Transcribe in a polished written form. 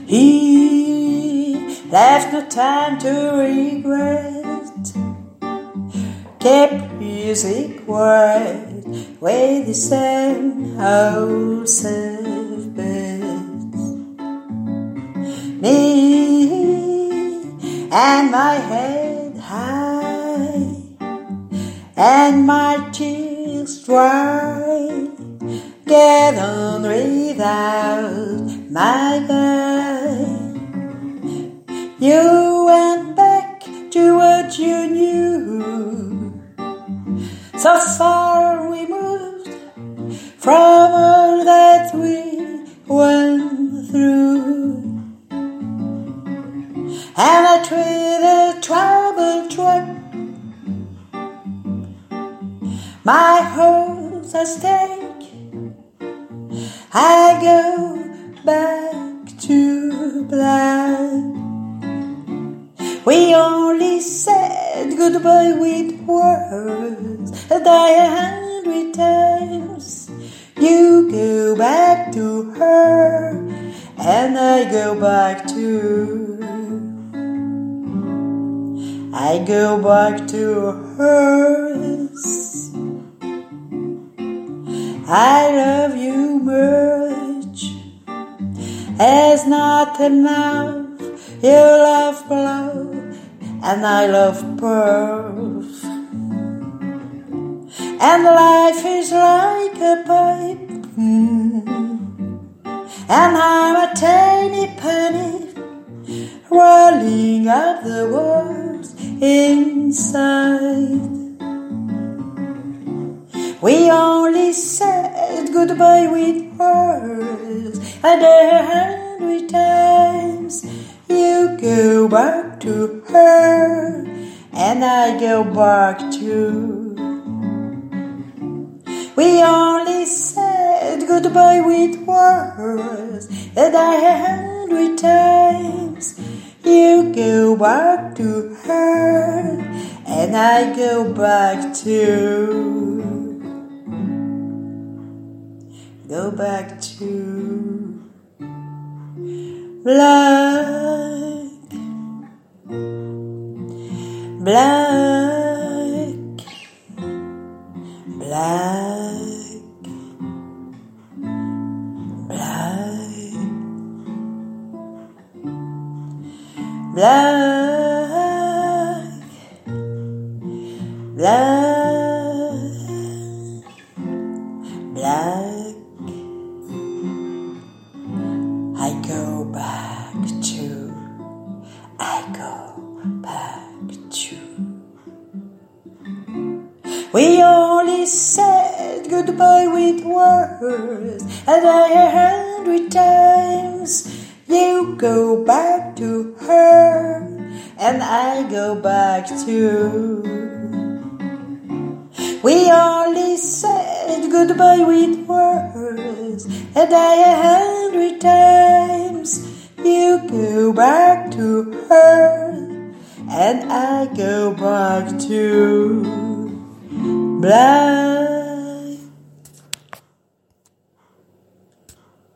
He left no time to regret, kept music quiet with the same old safe beds. Me and my head high and my tears dry, get on without my guy. You went back to what you knew, so far we moved from all that we went through. And I treated trouble truck, my heart's at stake. I go back to black. We only said goodbye with words, and 100 times. You go back to her, and I go back to. I go back to hers. I love you much as not enough. You love love and I love perf. And life is like a pipe, and I'm a tiny penny rolling up the world inside. We only said goodbye with words, and 100 times. You go back to her, and I go back to. We only said goodbye with words, and 100 times. You go back to her, and I go back to. Go back to black, black, black, black, black, black, black. I go back to. We only said goodbye with words, and 100 times. You go back to her, and I go back to. We only said goodbye with words, and 100 times. You go back to her, and I go back to black.